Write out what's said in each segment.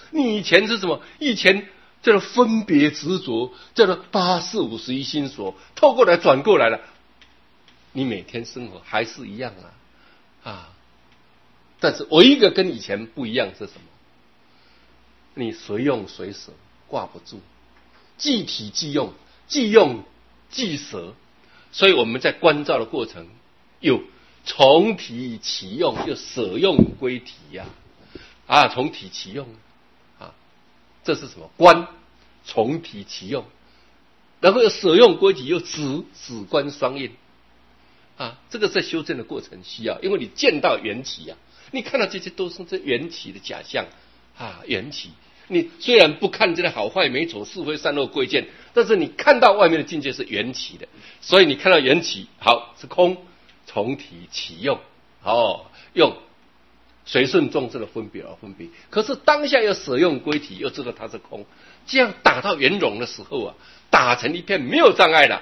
你以前是什么？以前叫做分别执着，叫做八四五十一心所，透过来转过来了。你每天生活还是一样但是唯一一个跟以前不一样是什么？你随用随舍，挂不住，即体即用，即用即舍。所以我们在观照的过程，有从体起用，就舍用归体从体起用这是什么？观从体起用，然后又舍用归体，又止观双运这个在修正的过程需要，因为你见到缘起你看到这些都是这缘起的假象缘起。你虽然不看这个好坏美丑是非善恶贵贱，但是你看到外面的境界是缘起的，所以你看到缘起好是空，从体起用用随顺众生的分别而分别。可是当下又舍用归体，又知道它是空，这样打到圆融的时候打成一片没有障碍了。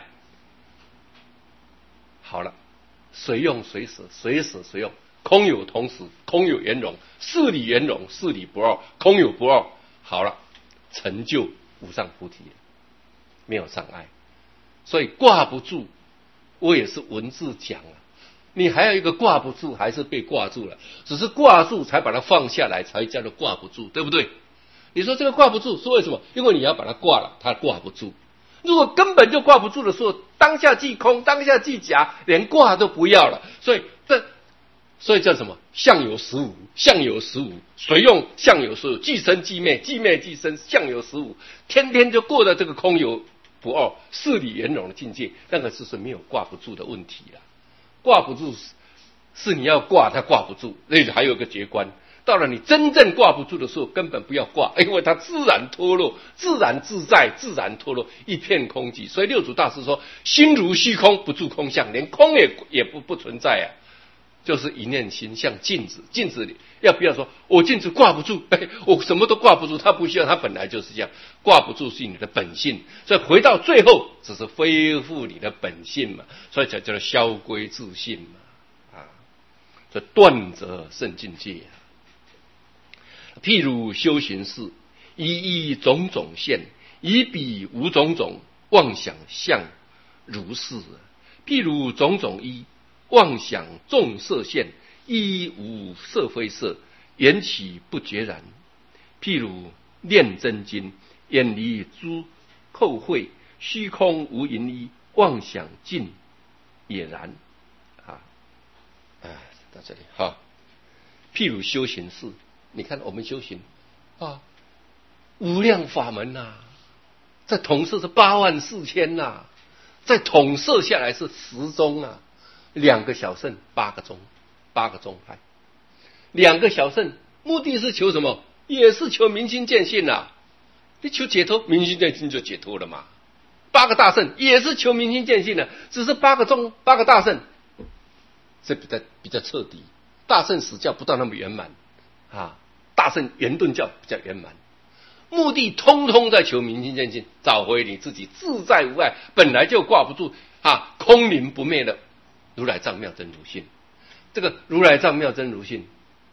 好了，随用随舍，随舍随用，空有同时，空有圆融，事理圆融，事理不二，空有不二。好了，成就无上菩提了，没有障碍。所以挂不住，我也是文字讲你还有一个挂不住，还是被挂住了，只是挂住才把它放下来，才叫做挂不住，对不对？你说这个挂不住是为什么？因为你要把它挂了，它挂不住。如果根本就挂不住的时候，当下即空，当下即假，连挂都不要了。所以叫什么？相有实无，相有实无，随用相有实无，即生即灭，即灭即生，相有实无。天天就过了这个空有不二、事理圆融的境界，那个是没有挂不住的问题了。挂不住是你要挂，它挂不住，那还有个绝观。到了你真正挂不住的时候，根本不要挂，因为它自然脱落，自然自在，自然脱落，一片空寂。所以六祖大师说：“心如虚空，不住空相，连空也不存在就是一念心像镜子，镜子里要不要说我镜子挂不住？我什么都挂不住，它不需要，它本来就是这样，挂不住是你的本性。所以回到最后，只是恢复你的本性嘛，所以才叫做消归自性嘛这断则胜境界譬如修行事，一一种种现，以彼无种种妄想相如是。譬如种种一妄想众色现，一无色非色，缘起不决然。譬如炼真经，远离诸垢秽，虚空无垠一，妄想尽也然到这里譬如修行事，你看我们修行无量法门在统摄是84000在统摄下来是10宗2个小乘8个宗派，2个小乘目的是求什么？也是求明心见性你求解脱，明心见性就解脱了嘛。8个大乘也是求明心见性只是8个宗8个大乘这比较彻底，大乘实教不到那么圆满大乘圆顿教比较圆满，目的通通在求明心见性，找回你自己自在无碍，本来就挂不住空灵不灭的如来藏妙真如性。这个如来藏妙真如性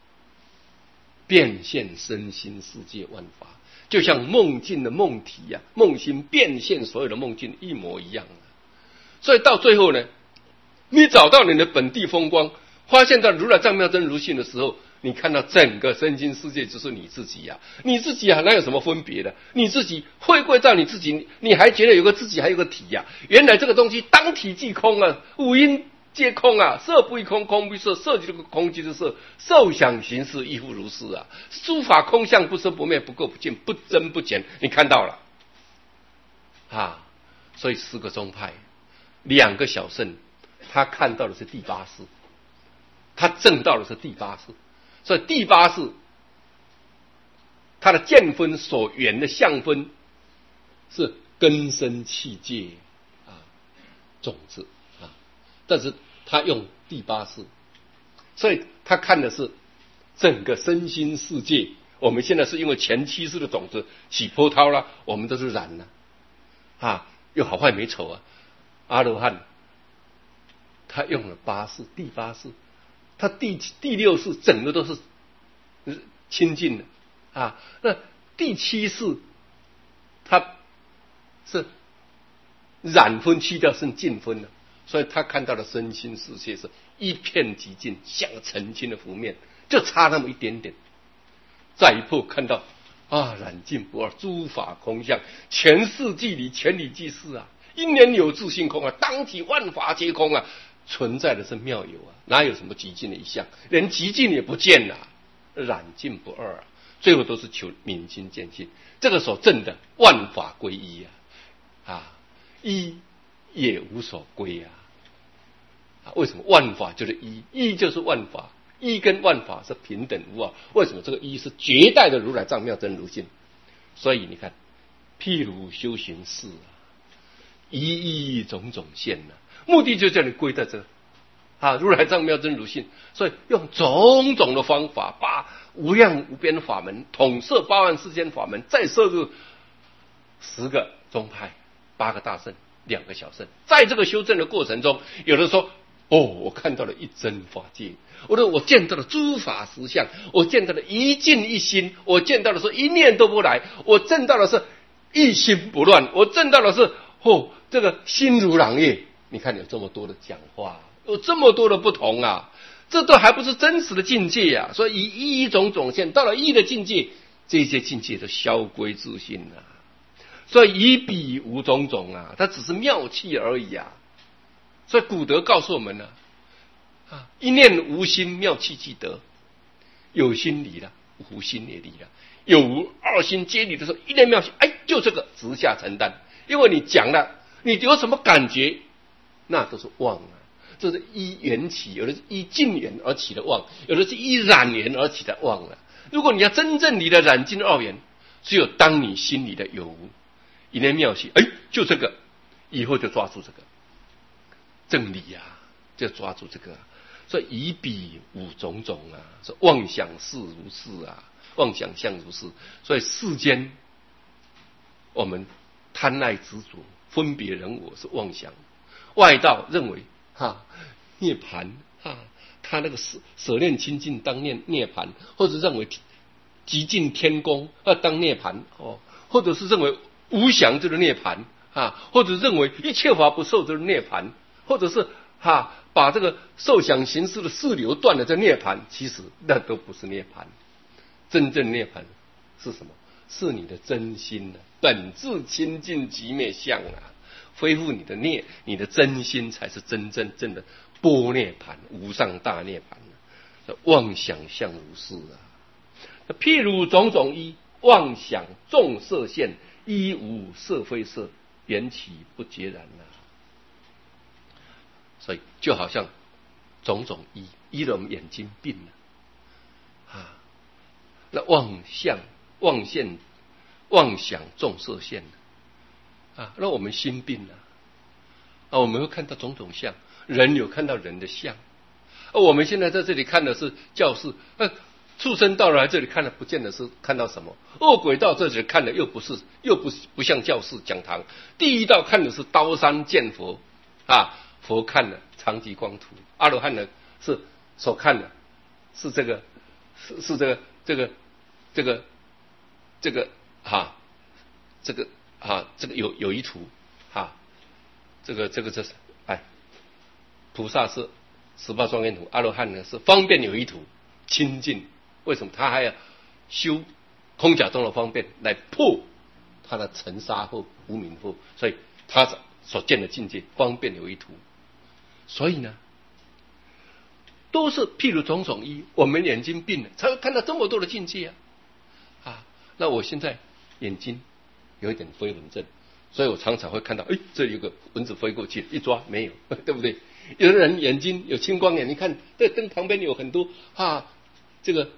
变现身心世界万法，就像梦境的梦体梦心变现所有的梦境一模一样所以到最后呢，你找到你的本地风光，发现到如来藏妙真如性的时候，你看到整个身心世界就是你自己你自己哪有什么分别的？你自己回归到你自己，你还觉得有个自己还有个体原来这个东西当体即空五阴皆空色不异空，空不异色，色即是空即是色，受想行识亦复如是诸法空相，不生不灭，不垢不净，不增不减，你看到了所以4个宗派2个小乘，他看到的是第8识，他证到的是第8识。所以第8识它的见分所缘的相分是根生器界种子但是他用第8识，所以他看的是整个身心世界。我们现在是因为前7识的种子起波涛了，我们都是染有好坏美丑阿罗汉他用了8识，第8识，他第6识整个都是清净的那第七识，它是染分去掉剩净分了，所以他看到的身心世界是一片寂静，像澄清的湖面，就差那么一点点。再一步看到染尽不二，诸法空相，全世即理，全理即是啊，因缘有自性空啊，当体万法皆空啊，存在的是妙有啊，哪有什么寂静的一项，连寂静也不见了，染尽不二啊，最后都是求明心见性。这个时候证的万法归一啊，一也无所归啊，为什么万法就是一？一就是万法，一跟万法是平等无二。为什么这个一是绝代的如来藏妙真如性？所以你看，譬如修行事一一种种现目的就叫你归在这如来藏妙真如性。所以用种种的方法，把无量无边法门统摄8万4千法门，再摄入10个宗派、8个大圣、2个小圣。在这个修正的过程中，有的说我看到了一真法界，我见到了诸法实相，我见到了一境一心，我见到的是一念都不来，我证到的是一心不乱，我证到的是这个心如朗月。你看有这么多的讲话，有这么多的不同这都还不是真实的境界所以以一种种现，到了一的境界，这些境界都消归自性所以以彼无种种它只是妙器而已所以古德告诉我们一念无心，妙器即得。有心离了，无心也离了。有无二心皆离的时候，一念妙器，就这个直下承担。因为你讲了，你有什么感觉，那都是妄这是依缘起，有的是依境缘而起的妄，有的是依染缘而起的妄如果你要真正离了染净二缘，只有当你心里的有无一念妙器，就这个，以后就抓住这个正理就抓住这个所以以彼无种种是妄想事如是妄想相如是。所以世间我们贪爱执着分别人我是妄想，外道认为涅槃他那个舍念清净当念涅槃，或者认为极尽天宫当涅槃或者是认为无想就是涅槃或者认为一切法不受就是涅槃，或者是把这个受想行识的四流断了，这涅槃，其实那都不是涅槃。真正涅槃是什么？是你的真心本质清净极灭相恢复你的真心，才是真正的般涅槃，无上大涅槃妄想相如是譬如种种一，妄想众色现，一无色非色，缘起不截然所以就好像种种一了我们眼睛病了那妄想众色现那我们心病了我们会看到种种相，人有看到人的相我们现在在这里看的是教室畜生道来这里看的不见得是看到什么，恶鬼道这里看的又不像教室讲堂，地狱道看的是刀山见佛佛看了长吉光图，阿罗汉呢是所看的是这个有一图这是菩萨是18庄严图，阿罗汉呢是方便有一图清净。为什么他还要修空假中的方便来破他的尘沙惑无明惑？所以他所见的境界方便有一图。所以呢都是譬如种种一，我们眼睛病了才会看到这么多的境界那我现在眼睛有一点飞蚊症，所以我常常会看到这里有个蚊子飞过去，一抓没有对不对？有的人眼睛有青光眼，你看这灯旁边有很多这个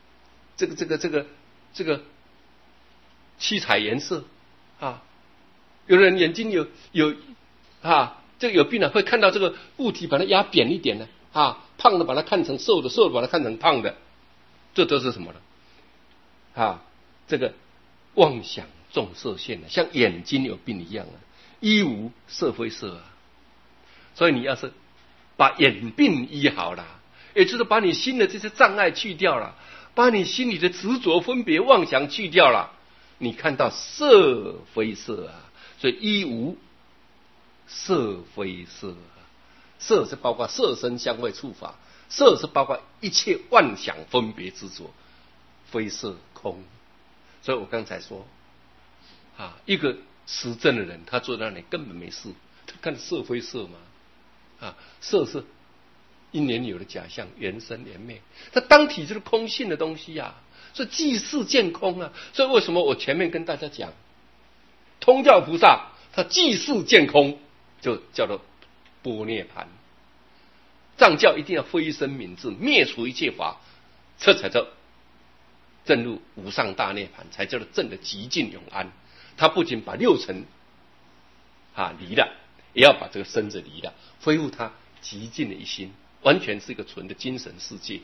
七彩颜色有的人眼睛有这个有病会看到这个物体把它压扁一点胖的把它看成瘦的，瘦的把它看成胖的，这都是什么呢这个妄想众色现像眼睛有病一样一无色非色所以你要是把眼病医好了，也就是把你心的这些障碍去掉了，把你心里的执着分别妄想去掉了， 你看到色非色啊，所以一无色非色啊。色是包括色身香味触法，色是包括一切妄想分别执着，非色空。所以我刚才说一个实证的人，他坐在那里根本没事，他看色非色嘛，色是因缘有的假象，缘生缘灭，它当体就是空性的东西啊，所以即是见空啊。所以为什么我前面跟大家讲，通教菩萨他即是见空，就叫做般涅盘。藏教一定要非生泯智，灭除一切法，这才叫证入无上大涅盘，才叫做证的极尽永安。他不仅把六尘离了，也要把这个身子离了，恢复他极尽的一心，完全是一个纯的精神世界。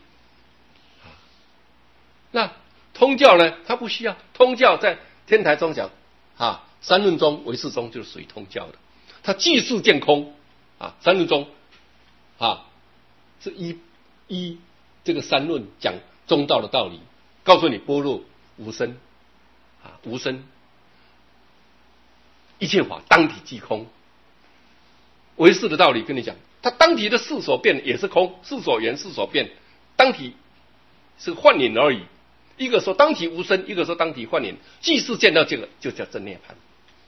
那通教呢？他不需要。通教在天台宗讲三论宗、唯识宗就是属于通教的。他即是见空三论宗是依这个三论讲中道的道理，告诉你般若无生无生，一切法当体即空。唯识的道理跟你讲，它当体的事所变也是空，事所缘事所变，当体是幻影而已。一个说当体无生，一个说当体幻影，即是见到这个就叫真涅槃。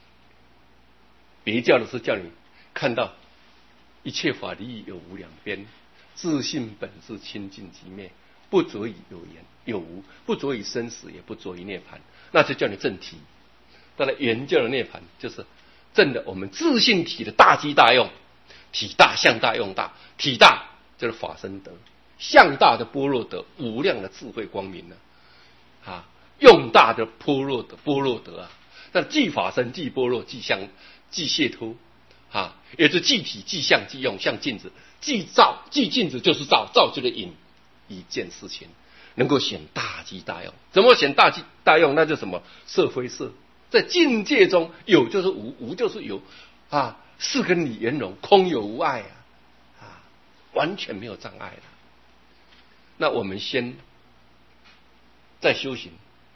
别教的是叫你看到一切法离义有无两边，自性本是清净即灭，不着于有言有无，不着于生死，也不着于涅槃，那就叫你正体。当然原教的涅槃就是证的我们自性体的大机大用，体大相大用大，体大就是法身德，相大的般若德，无量的智慧光明用大的般若德那即法身即般若即相即解脱也是即体即相即用，像镜子，即照即镜子就是照，照就是影，一件事情能够显大机大用。怎么显大机大用？那就什么色非色，在境界中有就是无，无就是有是跟你圆融，空有无碍完全没有障碍了。那我们先在修行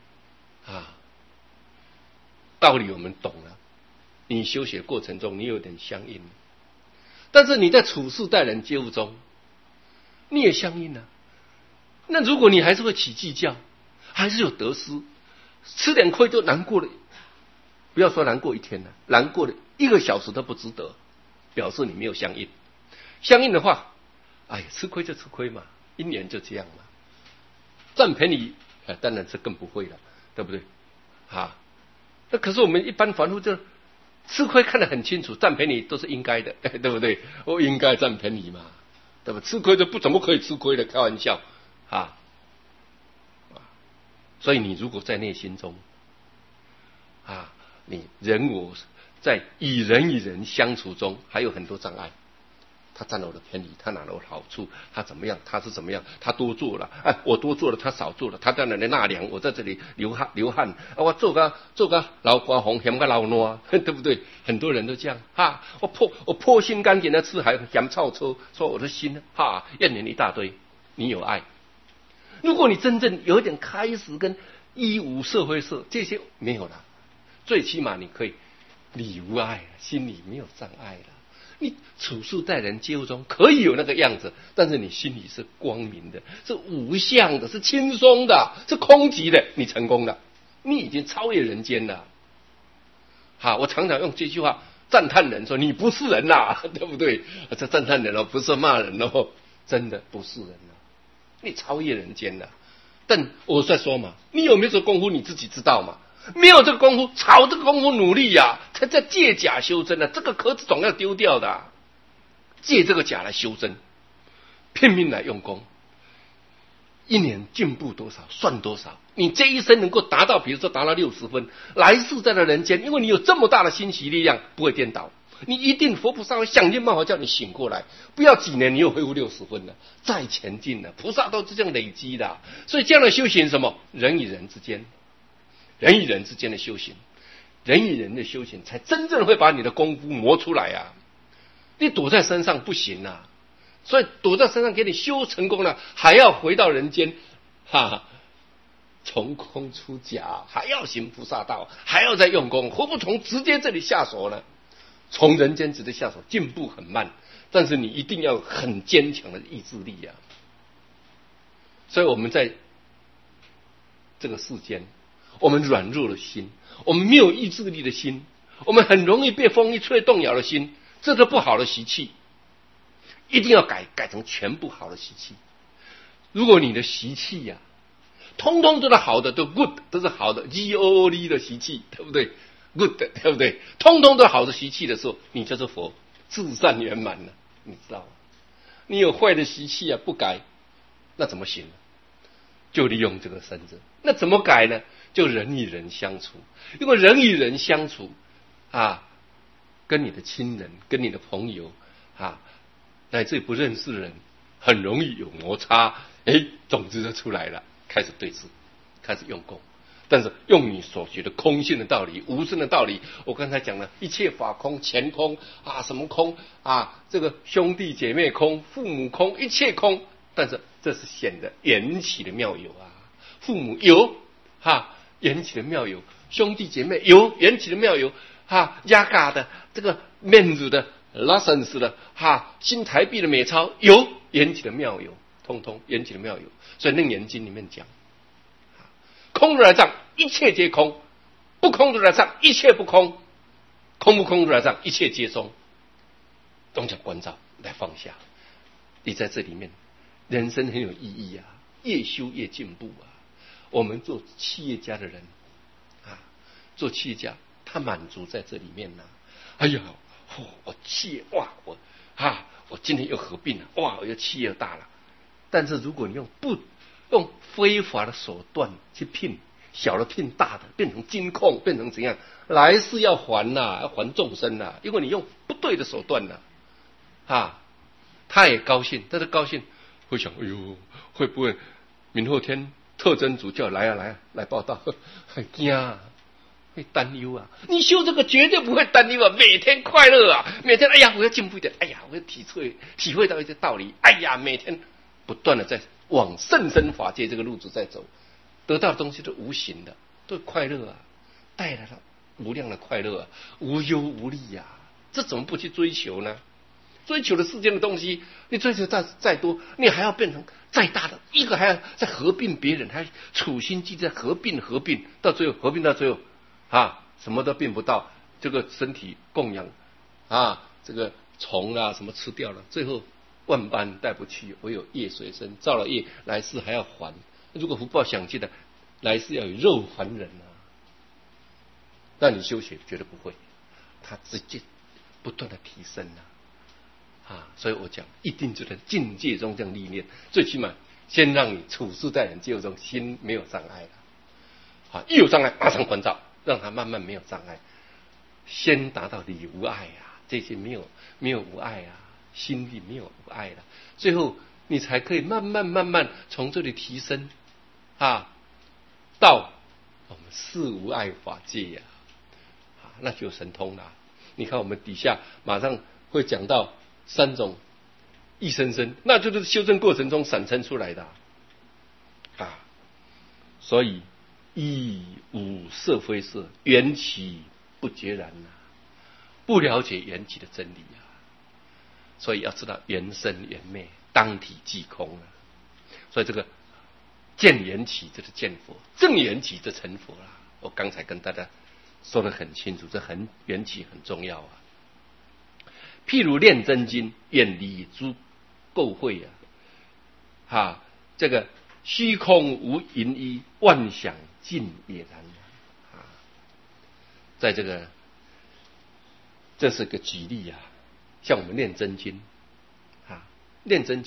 道理我们懂了，你修学过程中你有点相应，但是你在处事待人接物中你也相应了。那如果你还是会起计较，还是有得失，吃点亏就难过了，不要说难过一天了，难过了1个小时都不值得，表示你没有相应。相应的话，吃亏就吃亏嘛，因缘就这样嘛。占便宜当然是更不会了，对不对那可是我们一般凡夫就吃亏看得很清楚，占便宜都是应该的，对不对？我应该占便宜嘛，对吧？吃亏就不怎么可以吃亏的，开玩笑所以你如果在内心中你人我在与人与人相处中还有很多障碍，他占了我的便宜，他拿了我的好处，他怎么样，他是怎么样，他多做了我多做了，他少做了，他在那里纳凉，我在这里流汗我做个老瓜红嫌个老糯对不对？很多人都这样我破心肝给他吃，还嫌臭臭，说我的心怨言一大堆。你有爱，如果你真正有一点开始跟一无色非色这些没有了，最起码你可以理无碍，心里没有障碍了。你处事待人接物中可以有那个样子，但是你心里是光明的，是无相的，是轻松的，是空寂的，你成功了，你已经超越人间了。我常常用这句话赞叹人，说你不是人对不对？这赞叹人不是骂人真的不是人你超越人间了。但我在说嘛，你有没有这个功夫你自己知道嘛？没有这个功夫，朝这个功夫努力才在借假修真这个壳子总要丢掉的借这个假来修真，拼命来用功，一年进步多少算多少。你这一生能够达到，比如说达到60分，来世在了人间，因为你有这么大的心习力量，不会颠倒，你一定佛菩萨会想尽办法叫你醒过来，不要几年你又恢复60分了，再前进了。菩萨都是这样累积的，所以这样的修行什么？人与人之间的修行，人与人的修行才真正会把你的功夫磨出来你躲在山上不行所以躲在山上给你修成功了，还要回到人间从空出假，还要行菩萨道，还要再用功，何不从直接这里下手呢？从人间直接下手，进步很慢，但是你一定要很坚强的意志力啊！所以我们在这个世间，我们软弱的心，我们没有意志力的心，我们很容易被风一吹动摇的心，这是不好的习气，一定要改成全部好的习气。如果你的习气呀，通通都是好的，都 good， 都是好的 good 的习气，对不对 ？good， 对不对？通通都好的习气的时候，你就是佛，至善圆满了，你知道吗？你有坏的习气啊，不改，那怎么行呢？就利用这个身子，那怎么改呢？就人与人相处，因为人与人相处啊，跟你的亲人、跟你的朋友啊，乃至于不认识的人，很容易有摩擦，种子就出来了，开始对峙，开始用功。但是用你所学的空性的道理、无声的道理，我刚才讲了，一切法空、钱空啊，什么空啊，这个兄弟姐妹空、父母空，一切空。但是这是显得缘起的妙有啊，父母有缘起的妙有，兄弟姐妹有缘起的妙有压嘎的这个面子的拉伸式的新台币的美钞有缘起的妙有，通通缘起的妙有。所以《楞严经》里面讲，空如来藏，一切皆空；不空如来藏，一切不空。空不空如来藏，一切皆松。东讲关照来放下，你在这里面。人生很有意义啊，越修越进步啊。我们做企业家的人做企业家，他满足在这里面呢。哎呀，我企业我今天又合并了，我又企业大了。但是如果你用非法的手段去聘小的聘大的，变成金控，变成怎样，来世要还要还众生因为你用不对的手段他也高兴，但是高兴。会想，哎呦，会不会明后天特侦组叫来报道，很惊会担忧啊！你修这个绝对不会担忧啊，每天快乐啊，每天我要进步一点，我要体会到一些道理，每天不断的在往甚深法界这个路子在走，得到的东西都无形的，都快乐啊，带来了无量的快乐无忧无虑这怎么不去追求呢？追求的世间的东西，你追求再多，你还要变成再大的一个，还要再合并别人，还处心积虑合并，到最后合并到最后什么都并不到，这个身体供养这个虫什么吃掉了，最后万般带不去，唯有业随身，造了业来世还要还。如果福报享尽的，来世要有肉还人那你修学绝对不会，他直接不断的提升所以我讲一定就在境界中这样历练，最起码先让你处事在人接中心没有障碍了一有障碍马上关照，让他慢慢没有障碍，先达到理无碍这些没有无碍心里没有无碍了，最后你才可以慢慢从这里提升到我们事无碍法界那就神通了。你看我们底下马上会讲到3种一生生，那就是修正过程中产生出来的所以一无色非色，缘起不决然不了解缘起的真理所以要知道缘生缘灭，当体即空所以这个见缘起就是见佛，证缘起就成佛了。我刚才跟大家说得很清楚，这缘起很重要譬如炼真经，远离诸垢秽这个虚空无垠依，万想尽也然在这是个举例像我们念真经念真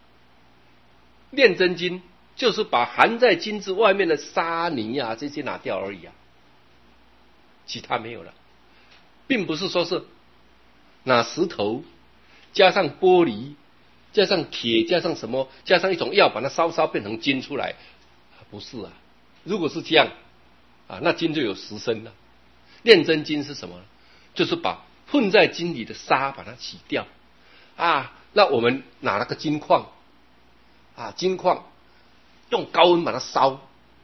经就是把含在金子外面的沙泥这些拿掉而已其他没有了，并不是说是拿石头加上玻璃加上铁加上什么加上一种药把它烧变成金出来不是如果是这样那金就有实身了。炼真金是什么呢？就是把混在金里的沙把它洗掉那我们拿那个金矿金矿用高温把它烧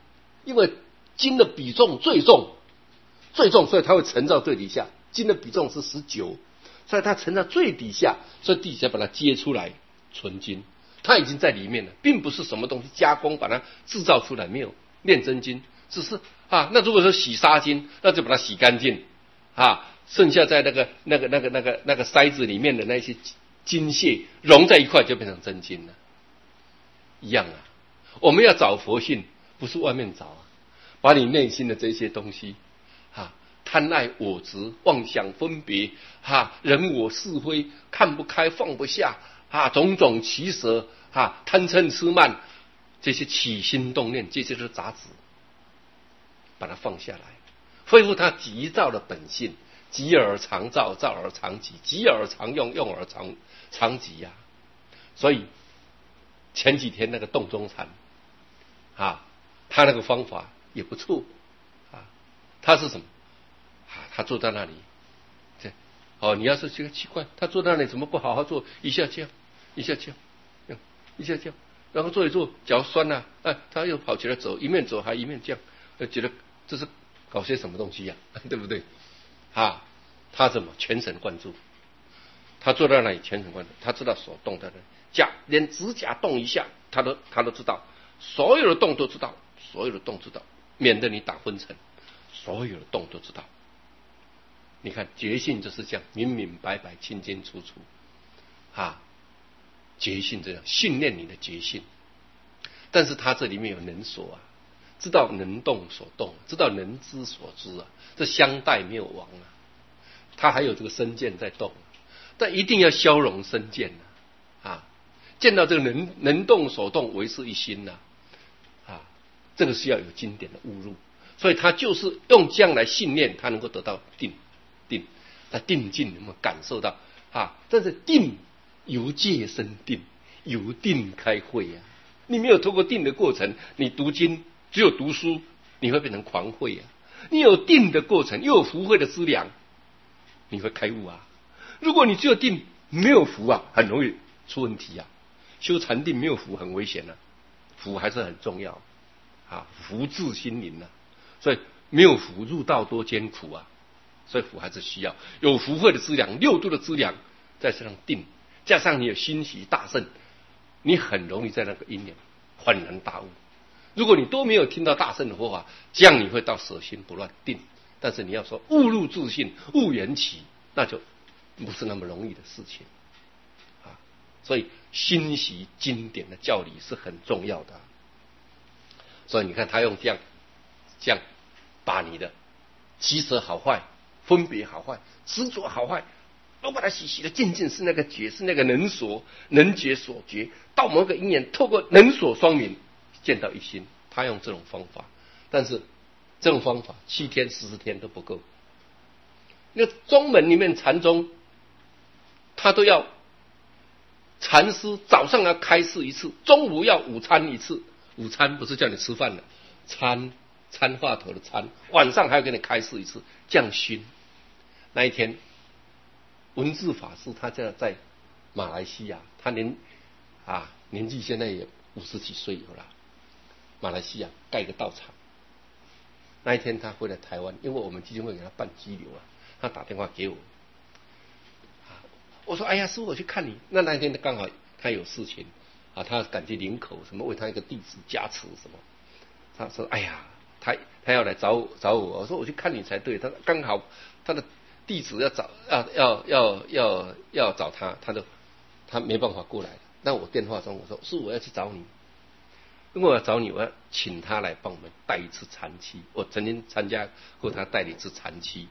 因为金的比重最重，所以它会沉到最底下。金的比重是19，所以它沉到最底下，所以地下把它接出来纯金，它已经在里面了，并不是什么东西加工把它制造出来，没有炼真金，只是那如果说洗砂金，那就把它洗干净剩下在那个筛子里面的那些金屑融在一块就变成真金了，一样啊。我们要找佛性，不是外面找把你内心的这些东西贪爱我执、妄想分别人我是非、看不开放不下种种奇舍贪嗔痴慢，这些起心动念，这些是杂质，把它放下来，恢复它急躁的本性。急而常躁，躁而常急，急而常用，用而常急所以前几天那个洞中禅他那个方法也不错他是什么他坐在那里你要是觉得奇怪，他坐在那里怎么不好好坐，一下这样一下这样一下这样，然后坐一坐脚酸他又跑起来走，一面走还一面这样，觉得这是搞些什么东西对不对他怎么全神贯注？他坐在那里全神贯注，他知道手动在那里，连指甲动一下，他都知道，所有的动都知道，所有的动知道，免得你打昏沉，所有的动都知道。你看觉性就是这样，明明白白、清清楚楚觉性这样训练你的觉性，但是他这里面有能所知道能动所动，知道能知所知这相待没有亡他还有这个身见在动，但一定要消融身见见到这个能动所动为是一心这个是要有经典的悟入，所以他就是用这样来训练他能够得到定，在定境能够感受到但是定由戒生定，由定开慧你没有透过定的过程，你读经只有读书，你会变成狂慧你有定的过程，又有福慧的资粮，你会开悟如果你只有定没有福很容易出问题修禅定没有福很危险福还是很重要福至心灵所以没有福入道多艰苦所以福还是需要有福慧的资粮，六度的资粮，再加上定，加上你有欣喜大圣，你很容易在那个因缘恍然大悟。如果你都没有听到大圣的佛法，这样你会到舍心不乱定，但是你要说悟入自性，悟缘起，那就不是那么容易的事情所以欣习经典的教理是很重要的所以你看他用这样把你的起舍好坏、分别好坏、执着好坏都把它洗的净净，是那个觉，是那个能所能觉所觉，到某个因缘透过能所双明见到一心。他用这种方法，但是这种方法7天40天都不够。那宗门里面禅宗他都要禅师早上要开示一次，中午要午餐一次，午餐不是叫你吃饭的参话头的参，晚上还要给你开示一次，降熏。那一天文字法师他在马来西亚，他年纪现在也50几岁有了，马来西亚盖个道场。那一天他回来台湾，因为我们基金会给他办激流他打电话给我我说哎呀师父我去看你。那一天刚好他有事情他感觉林口什么为他一个弟子加持什么，他说哎呀他要来找我，我说我去看你才对，他刚好他的弟子要找他没办法过来。那我电话中我说是我要去找你，如果我要找你，我要请他来帮我们带一次禅期。我曾经参加过他带的一次禅期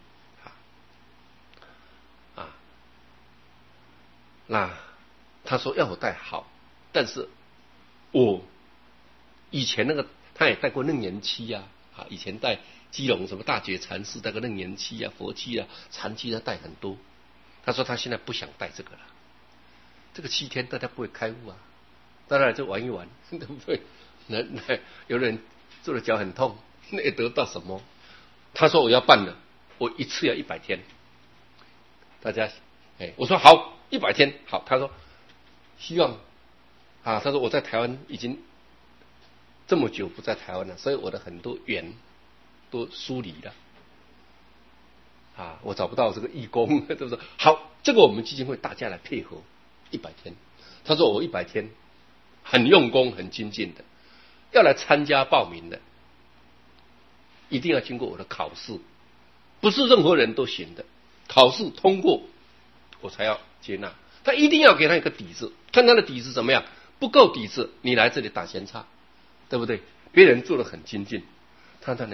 那他说要我带好，但是我以前那个他也带过楞严期以前带基隆什么大觉禅师带个楞严期佛期禅期他带很多。他说他现在不想带这个了，这个7天大家不会开悟当然就玩一玩，对不对？有人做的脚很痛，那也得到什么？他说我要办了，我一次要100天。大家我说好，100天好。他说希望他说我在台湾已经这么久不在台湾了，所以我的很多缘都疏离了。我找不到这个义工，对不对？好，这个我们基金会大家来配合100天。他说我100天很用功、很精进的，要来参加报名的，一定要经过我的考试，不是任何人都行的。考试通过，我才要接纳。他一定要给他一个底子，看他的底子怎么样。不够底子，你来这里打闲岔，对不对？别人做得很精进，他在那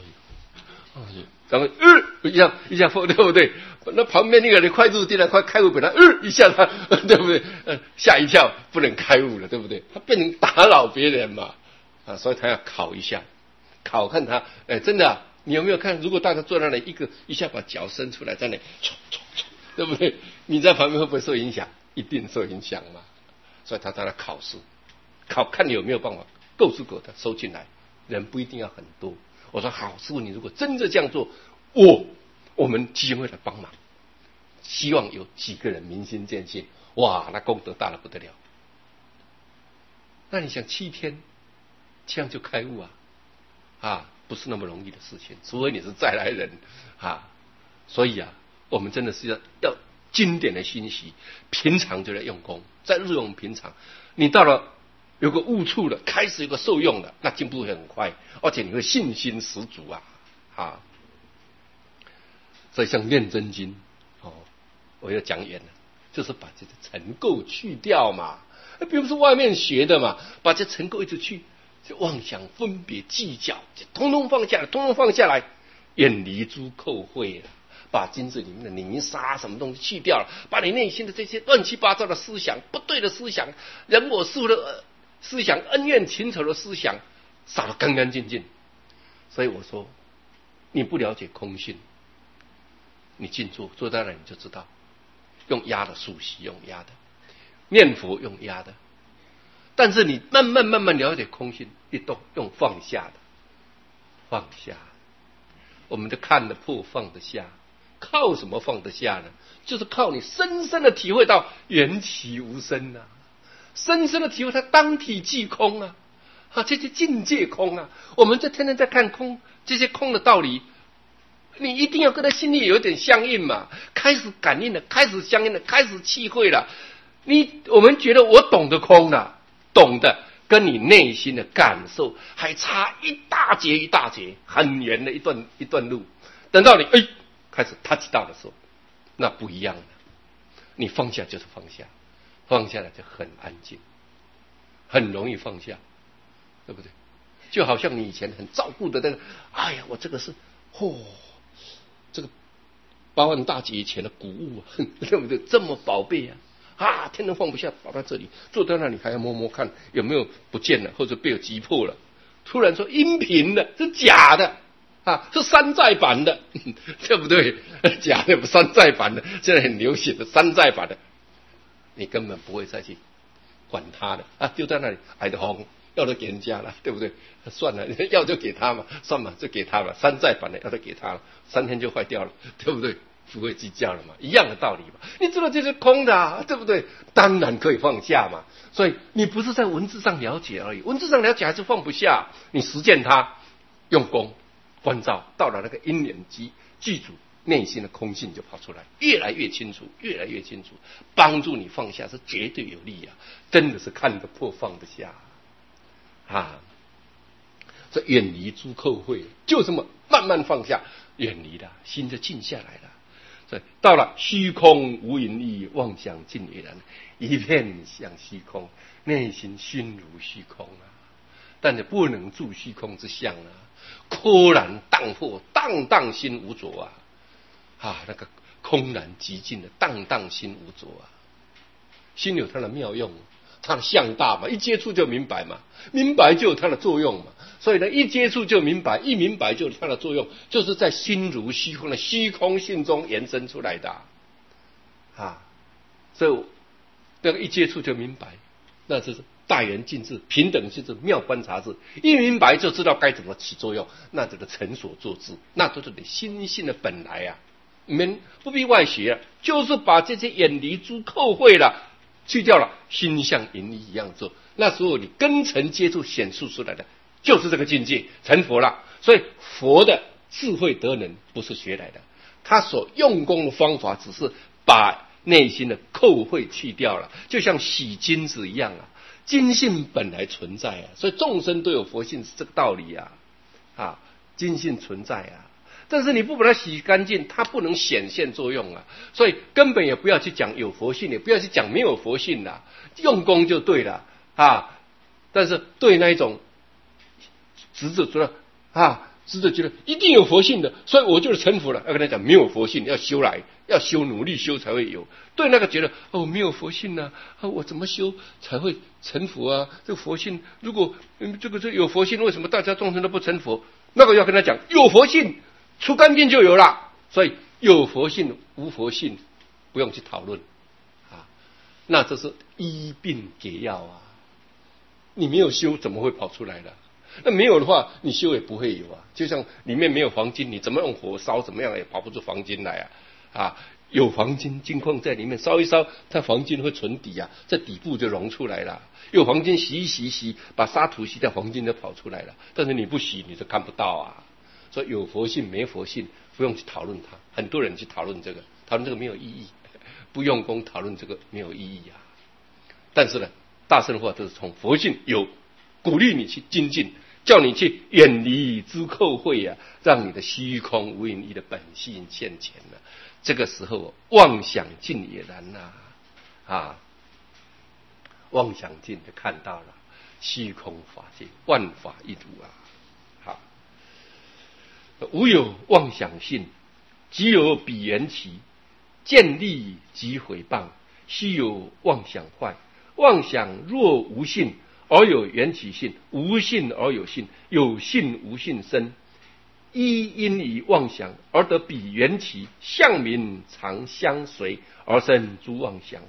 然后一下对不对？那旁边那个人快入定了，快开悟本来一下他对不对？吓一跳，不能开悟了，对不对？他不能打扰别人嘛，所以他要考一下，考看他，真的你有没有看？如果大家坐在那里，一下把脚伸出来，在那里对不对？你在旁边会不会受影响？一定受影响嘛。所以他在那考试，看你有没有办法够资格的收进来，人不一定要很多。我说好，师父，你如果真的这样做，我们基金会来帮忙，希望有几个人明心见性，哇，那功德大了不得了。那你想7天这样就开悟不是那么容易的事情，除非你是再来人所以我们真的是要经典的熏习，平常就在用功，在日用平常，你到了有个悟处了，开始有个受用了，那进步会很快，而且你会信心十足所以像念真经我要讲远了，就是把这个尘垢去掉嘛，并不是外面学的嘛，把这尘垢一直去，就妄想分别计较，通通放下来，远离诸垢秽了。把金子里面的泥沙什么东西去掉了，把你内心的这些乱七八糟的思想、不对的思想、人我事的思想、恩怨情仇的思想扫得干干净净。所以我说，你不了解空性，你静坐在那里你就知道，用压的数息，用压的念佛，用压的。但是你慢慢了解空性，一动用放下的，放下。我们就看得破，放得下。靠什么放得下呢？就是靠你深深的体会到缘起无生深深的体会它当体即空这些境界空我们这天天在看空，这些空的道理，你一定要跟他心里有点相应嘛，开始感应了，开始相应了，开始体会了。我们觉得我懂得空了，懂得跟你内心的感受还差一大截很远的一段路。等到你开始 touch 到的时候，那不一样了。你放下就是放下，放下来就很安静，很容易放下，对不对？就好像你以前很照顾的那个，我这个是这个8万大劫以前的古物对不对？这么宝贝天天放不下，跑到这里坐在那里还要摸摸看有没有不见了，或者被我击破了。突然说音频的是假的是山寨版的，对不对？假的山寨版的，现在很流行的山寨版的，你根本不会再去管他的丢在那里，矮的红要都给人家了，对不对？算了，要就给他嘛，算嘛就给他了，山寨版的要都给他了，3天就坏掉了，对不对？不会计较了嘛，一样的道理嘛。你知道这是空的对不对？当然可以放下嘛。所以你不是在文字上了解而已，文字上了解还是放不下，你实践它，用功关照，到了那个因缘记住，内心的空性就跑出来，越来越清楚，帮助你放下是绝对有利真的是看得破放得下这远离诸垢秽，就这么慢慢放下，远离了，心就静下来了。所以到了虚空无垠意，妄想尽已然，一片向虚空，内心心如虚空但是不能住虚空之相空然荡破，荡心无着那个空然极尽的荡心无着心有它的妙用，它的相大嘛，一接触就明白嘛，明白就有它的作用嘛。所以呢，一接触就明白，一明白就有它的作用，就是在心如虚空的虚空性中延伸出来的所以那个一接触就明白，那就是大圆镜智、平等性智、妙观察智，一明白就知道该怎么起作用，那这个成所作智，那都是你心性的本来你们不必外学就是把这些远离诸垢秽了，去掉了，心像银一样做，那时候你根尘接触显示出来的就是这个境界，成佛了。所以佛的智慧德能不是学来的，他所用功的方法只是把内心的垢秽去掉了，就像洗金子一样啊。金性本来存在啊，所以众生都有佛性，是这个道理啊。金性存在啊，但是你不把它洗干净，它不能显现作用啊。所以根本也不要去讲有佛性，也不要去讲没有佛性啦，用功就对了啊。但是对那一种执着觉得一定有佛性的，所以我就是成佛了。要跟他讲没有佛性，要修来，要修，努力修才会有。对那个觉得没有佛性啊，我怎么修才会成佛啊？这个佛性如果这个有佛性，为什么大家众生都不成佛？那个要跟他讲有佛性，除干净就有了。所以有佛性无佛性不用去讨论啊。那这是医病解药啊。你没有修怎么会跑出来的？那没有的话，你修也不会有啊。就像里面没有黄金，你怎么用火烧，怎么样也跑不出黄金来啊！有黄金，金矿在里面烧一烧，它黄金会存底啊，在底部就溶出来了。有黄金洗一洗，把沙土洗掉，黄金就跑出来了。但是你不洗，你就看不到啊。所以有佛性没佛性，不用去讨论它。很多人去讨论这个没有意义，不用功讨论这个没有意义啊。但是呢，大乘的话都是从佛性有鼓励你去精进，叫你去远离诸垢秽啊，让你的虚空无影义的本性现前了。这个时候妄想尽也然妄想尽就看到了虚空法界，万法一如啊。无有妄想性，即有彼缘起，见利即毁谤，须有妄想坏。妄想若无性而有缘起性，无性而有性，有性无性生。因以妄想而得彼缘起，相名常相随而生诸妄想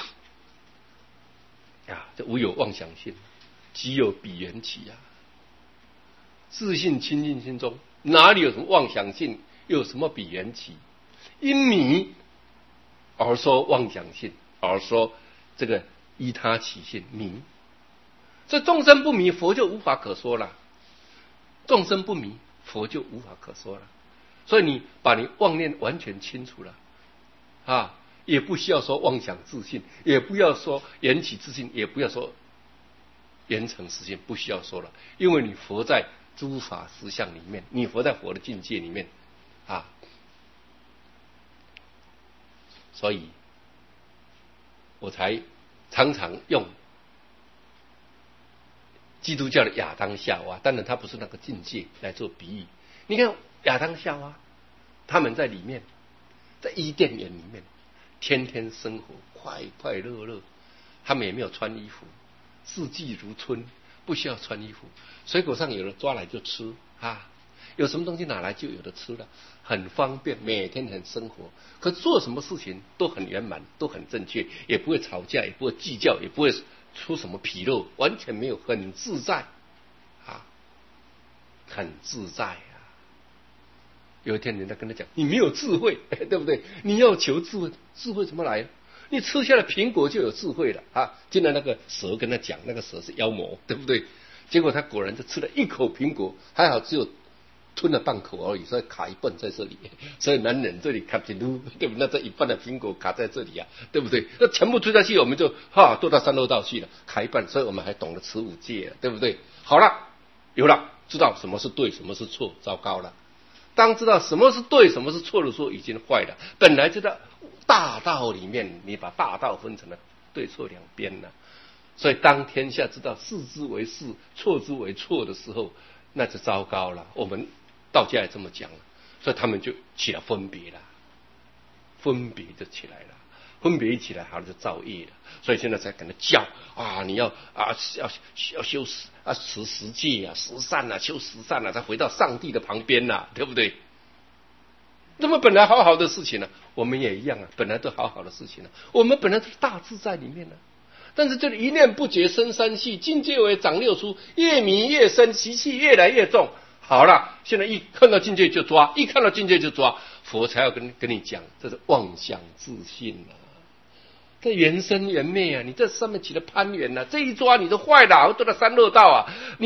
这无有妄想性，即有彼缘起自信清净心中哪里有什么妄想性，又有什么彼缘起？因迷而说妄想性，而说这个依他起性迷。这众生不迷，佛就无法可说了。众生不迷，佛就无法可说了。所以你把你妄念完全清除了也不需要说妄想自信，也不要说缘起自信，也不要说缘成实性，不需要说了。因为你佛在诸法实相里面，你活在佛的境界里面所以我才常常用基督教的亚当夏娃，当然他不是那个境界来做比喻。你看亚当夏娃他们在里面，在伊甸园里面天天生活快快乐乐，他们也没有穿衣服，四季如春，不需要穿衣服，水果上有了抓来就吃有什么东西拿来就有的吃了，很方便，每天很生活。可做什么事情都很圆满，都很正确，也不会吵架，也不会计较，也不会出什么纰漏，完全没有，很自在很自在有一天人家跟他讲，你没有智慧对不对？你要求智慧，智慧怎么来？你吃下了苹果就有智慧了竟然那个蛇跟他讲，那个蛇是妖魔，对不对？结果他果然就吃了一口苹果，还好只有吞了半口而已，所以卡一半在这里，所以男人这里卡进入，对不对？那这一半的苹果卡在这里对不对？那全部吞下去，我们就堕到三恶道去了，卡一半，所以我们还懂得持五戒了，对不对？好了，有了，知道什么是对，什么是错，糟糕了。当知道什么是对，什么是错的时候，已经坏了。本来知道大道里面，你把大道分成了对错两边了，所以当天下知道是之为是，错之为错的时候，那就糟糕了。我们道家也这么讲了，所以他们就起来分别了，分别就起来了，分别一起来，好了就造业了。所以现在才跟他教你要修持十戒十善修十善才回到上帝的旁边对不对？那么本来好好的事情我们也一样本来都好好的事情我们本来是大自在里面但是这里一念不觉生三系，境界为长六出，越迷越深，习气越来越重。好了，现在一看到境界就抓，一看到境界就抓，佛才要跟你讲，这是妄想自信这缘生缘灭你在上面起了攀缘这一抓你就坏了，会堕到三恶道你要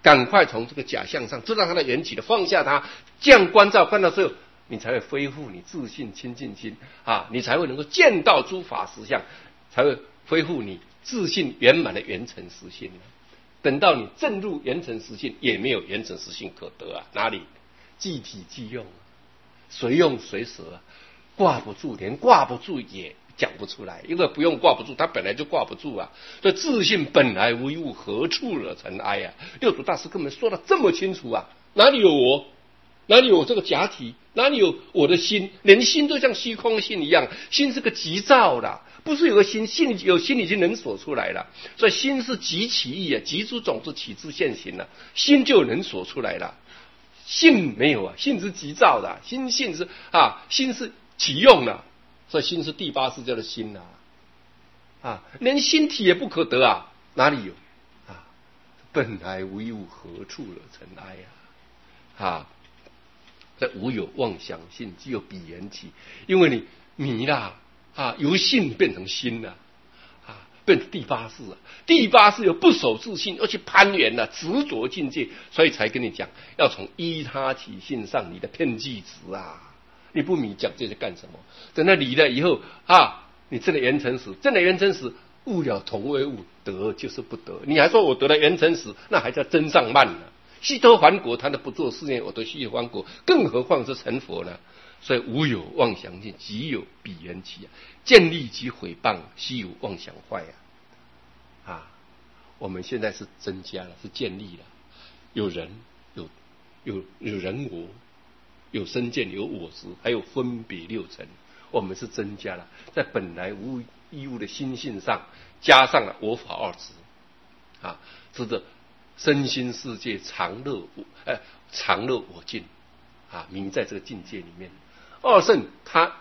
赶快从这个假象上知道它的缘起的，放下它，这样关照最后，你才会恢复你自信清净心啊，你才会能够见到诸法实相，才会恢复你自信圆满的圆成实性。等到你证入圆成实性，也没有圆成实性可得啊！哪里？即体即用，随用随舍啊，挂不住，连挂不住也讲不出来，因为不用挂不住，它本来就挂不住啊。所以自信本来无一物，何处惹尘埃啊？六祖大师根本说得这么清楚啊！哪里有我？哪里有这个假体？哪里有我的心？连心都像虚空心一样，心是个急躁的，不是有个心，有心已经能所出来了。所以心是即起意啊，即诸种子起之现行了，心就能所出来了。性没有啊，性是急躁的，心是心是起用的，所以心是第八识叫做心连心体也不可得啊，哪里有本来无一物，何处惹尘埃这无有妄想性，只有彼缘起。因为你迷啦由性变成心了变成第八识了。第八识有不守自性，要去攀缘了，执着境界，所以才跟你讲，要从依他起性上你的骗计值你不迷讲这些干什么？等到离了以后你真的圆成实，真的圆成实，物了同为物，得就是不得。你还说我得了圆成实，那还叫真上慢呢。须陀洹果他都不做试验，我得须陀洹果，更何况是成佛呢？所以无有妄想性，即有彼缘起见利及毁谤，悉有妄想坏我们现在是增加了，是建立了，有人有人我，有身见，有我执，还有分别六尘，我们是增加了，在本来无一物的心性上加上了我法二执指的身心世界常乐我净迷在这个境界里面。二圣他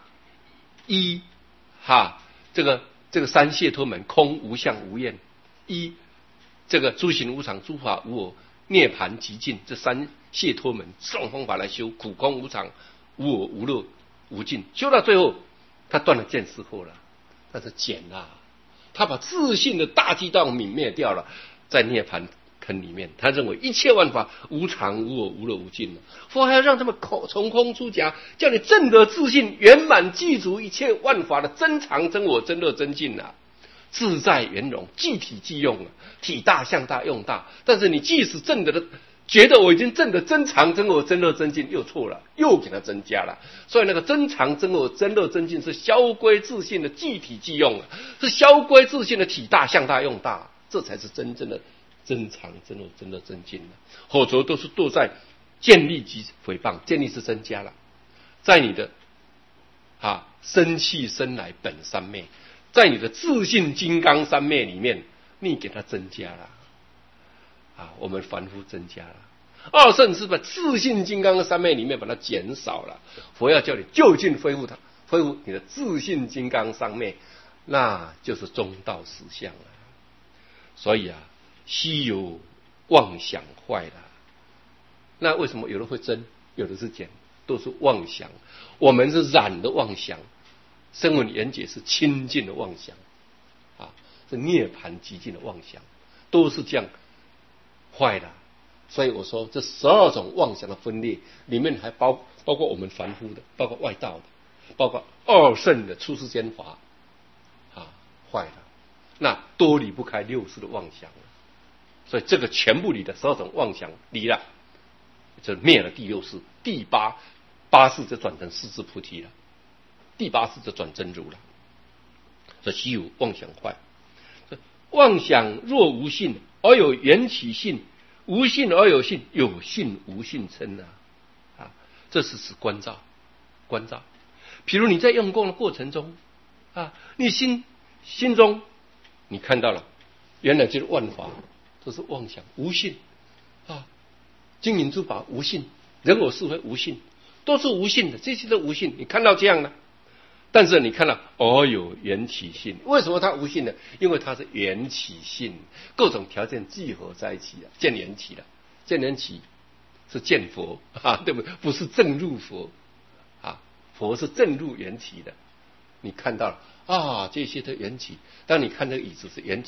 这个三解脱门空无相无厌，这个诸行无常诸法无我涅槃极尽，这三解脱门这种方法来修苦空无常无我无乐无尽，修到最后他断了见思惑了，但是减他把自信的大激荡泯灭掉了，在涅槃坑里面，他认为一切万法无常无我无乐无尽佛还要让他们从空出假，叫你证得自信圆满具足一切万法的真常真我真乐真尽自在圆融，即体即用体大相大用大。但是你即使证得觉得我已经证得真常真我真乐真尽，又错了，又给它增加了。所以那个真常真我真乐真尽是消归自信的即体即用是消归自信的体大相大用大，这才是真正的真常真我真乐真尽否则都是堕在见利及毁谤。见利是增加了，在你的生气生来本三昧，在你的自信金刚三昧里面，你给它增加了我们凡夫增加了。二圣是把自信金刚的三昧里面把它减少了。佛要叫你就近恢复它，恢复你的自信金刚三昧，那就是中道实相所以悉有妄想坏了。那为什么有的会增，有的是减？都是妄想。我们是染的妄想，声闻缘觉是清净的妄想是涅槃极尽的妄想，都是这样坏了。所以我说这12种妄想的分裂里面还包括我们凡夫的，包括外道的，包括二圣的出世间法坏了，那都离不开六识的妄想所以这个全部离的12种妄想离了，就灭了第六识，第八识就转成四智菩提了，第八识就转真如了。所以悉有妄想坏。妄想若无性而有缘起性，无性而有性，有性无性称这是指观照。譬如你在用功的过程中你心中你看到了，原来就是万法都是妄想，无性金银珠宝无性，人我是非无性，都是无性的，这些都无性。你看到这样呢？但是你看到有缘起性，为什么它无性呢？因为它是缘起性，各种条件聚合在一起见缘起了。见缘起是见佛对不对？不是正入佛佛是正入缘起的。你看到了这些的缘起，当你看这个椅子是缘起，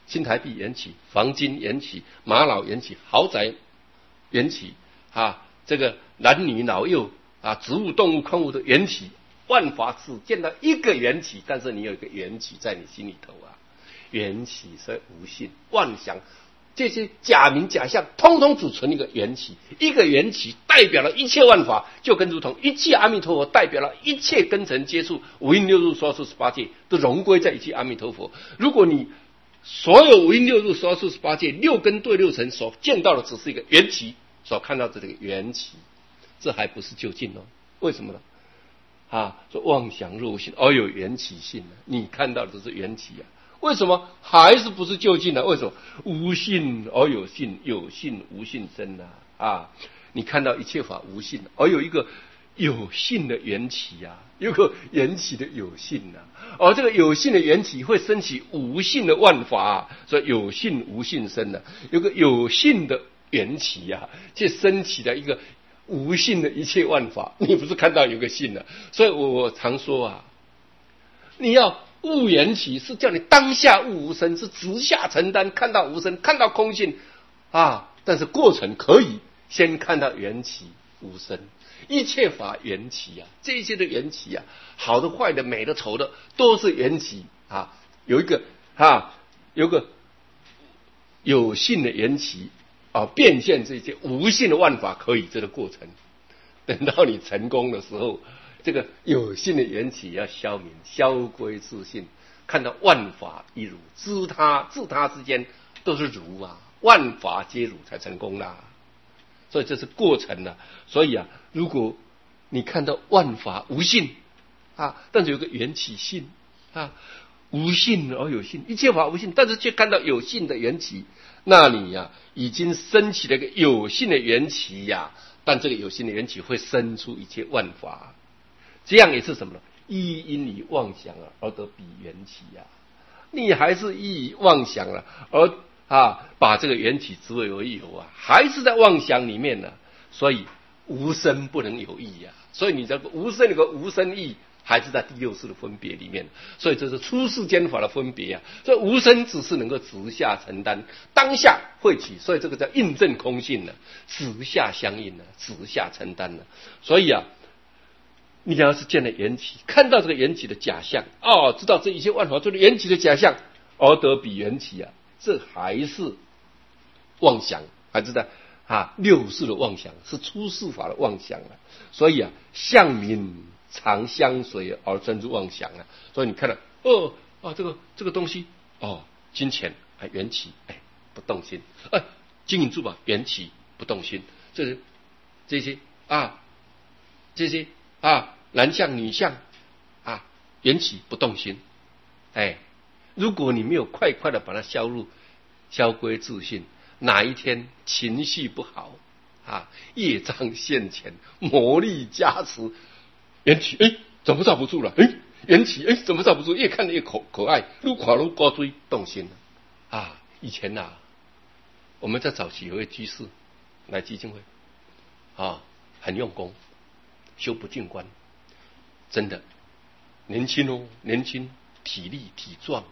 新台币缘起，黄金缘起，玛瑙缘起，豪宅缘起这个男女老幼植物动物矿物的缘起，万法只见到一个缘起，但是你有一个缘起在你心里头缘起是无性，妄想这些假名假象通通只存一个缘起，一个缘起代表了一切万法，就跟如同一切阿弥陀佛代表了一切根尘接触五阴六入说四十八界都融归在一切阿弥陀佛。如果你所有五阴六入说四十八界六根对六尘所见到的只是一个缘起，所看到的这个缘起，这还不是究竟为什么呢？说妄想入性而有缘起性你看到的是缘起为什么还是不是究竟呢？为什么无性而有性，有性无性生你看到一切法无性，而有一个有性的缘起有个缘起的有性而这个有性的缘起会升起无性的万法所以有性无性生有个有性的缘起去升起了一个无性的一切万法，你不是看到有个性所以我常说你要悟缘起，是叫你当下悟无生，是直下承担，看到无生，看到空性但是过程可以先看到缘起无生，一切法缘起这些的缘起好的坏的美的丑的都是缘起有一个有个有性的缘起变现这些无性的万法，可以这个过程等到你成功的时候，这个有性的缘起要消泯，消归自性，看到万法一如，自他之间都是如万法皆如才成功所以这是过程所以如果你看到万法无性但是有个缘起性无性而有性，一切法无性，但是却看到有性的缘起，那你已经升起了一个有性的缘起但这个有性的缘起会生出一切万法，这样也是什么呢？依因以妄想而得彼缘起你还是依以妄想而把这个缘起执为有还是在妄想里面所以无生不能有义所以你这个无生有个无生义还是在第六识的分别里面，所以这是出世间法的分别所以无生只是能够直下承担，当下会起，所以这个叫印证空性直下相应直下承担所以你要是见了缘起，看到这个缘起的假象知道这一切万法就是缘起的假象，而得彼缘起这还是妄想，还是在六识的妄想，是出世法的妄想所以相名常相随而生出妄想所以你看到这个东西金钱缘起不动心金银珠宝缘起不动心，这些男相女相缘起不动心如果你没有快快的把它消归自性，哪一天情绪不好业障现前，魔力加持，缘起怎么罩不住了缘起怎么罩不住，越看越可爱，越看越高追动心以前我们在早期有位居士来基金会很用功，修不净观，真的年轻年轻，体力体壮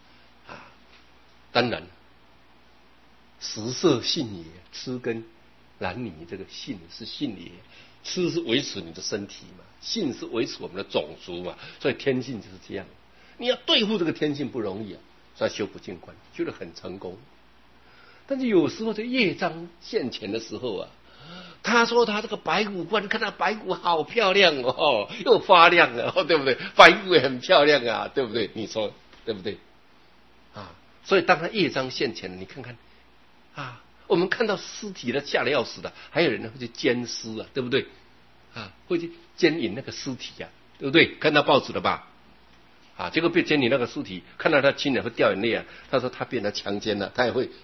当然食色性也，吃跟男女这个性是性也，吃是维持你的身体嘛，性是维持我们的种族嘛，所以天性就是这样，你要对付这个天性不容易所以修不净观修得很成功。但是有时候这业障现前的时候他说他这个白骨观，看他白骨好漂亮又发亮对不对？白骨也很漂亮对不对？你说对不对所以当他业障现前，你看看我们看到尸体的吓得要死的，还有人会去奸尸对不对会去奸淫那个尸体对不对？看到报纸了吧结果被奸淫那个尸体，看到他亲人会掉眼泪他说他被人强奸了，他也会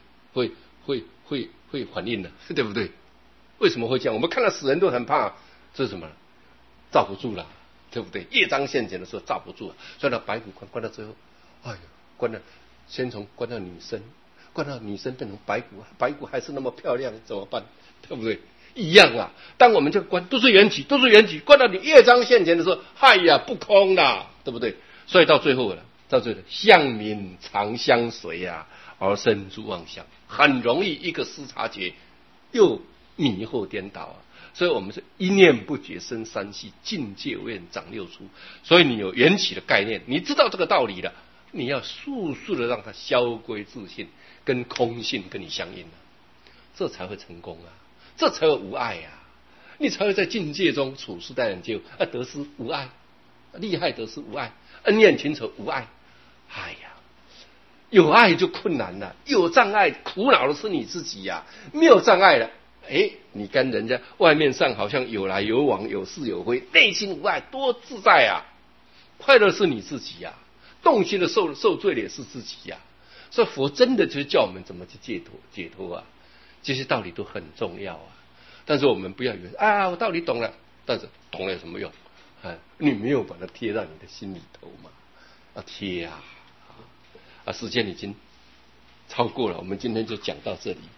反应对不对？为什么会这样？我们看到死人都很怕，这是什么？罩不住了，对不对？业障现前的时候罩不住所以白骨关到最后关到先从关到女生，关到女生变成白骨，白骨还是那么漂亮，怎么办？对不对？一样当我们这个关都是缘起，关到你业障现前的时候，不空对不对？所以到最后相名常相随而生诸妄想，很容易一个失察觉又迷惑颠倒啊。所以我们是一念不觉生三系，境界无厌长六出。所以你有缘起的概念，你知道这个道理了，你要速速的让它消归自性，跟空性跟你相应啊，这才会成功啊，这才会无碍啊，你才会在境界中处事待人接物得失无碍，利害得失无碍，恩怨情仇无碍。哎呀，有爱就困难了，有障碍苦恼的是你自己呀，没有障碍了，你跟人家外面上好像有来有往，有是有非，内心无碍，多自在啊！快乐是你自己呀，动心的受罪的也是自己呀。所以佛真的就是叫我们怎么去解脱啊，这些道理都很重要啊。但是我们不要以为我道理懂了，但是懂了有什么用？你没有把它贴到你的心里头嘛？贴啊！时间已经超过了，我们今天就讲到这里。